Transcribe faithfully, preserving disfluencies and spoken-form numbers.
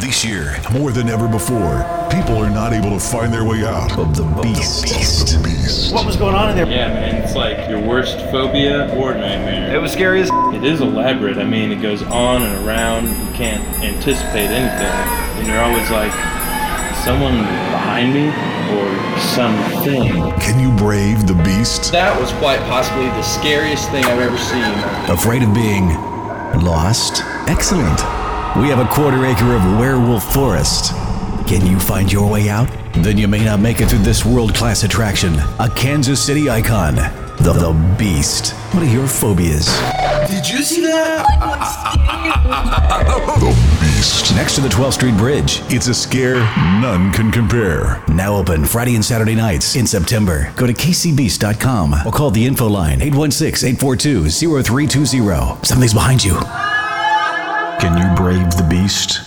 This year, more than ever before, people are not able to find their way out of the beast. The beast. What was going on in there? Yeah, man, it's like your worst phobia or nightmare. It was scary as It is elaborate. I mean, it goes on and around. You can't anticipate anything. And you're always like, someone behind me or something. Can you brave the beast? That was quite possibly the scariest thing I've ever seen. Afraid of being lost? Excellent. We have a quarter acre of werewolf forest. Can you find your way out? Then you may not make it through this world-class attraction, a Kansas City icon, the, the Beast. What are your phobias? Did you see that? The beast. Next to the twelfth Street Bridge. It's a scare none can compare. Now open Friday and Saturday nights in September. Go to K C beast dot com or call the info line eight one six, eight four two, zero three two zero. Something's behind you. Can you brave the beast?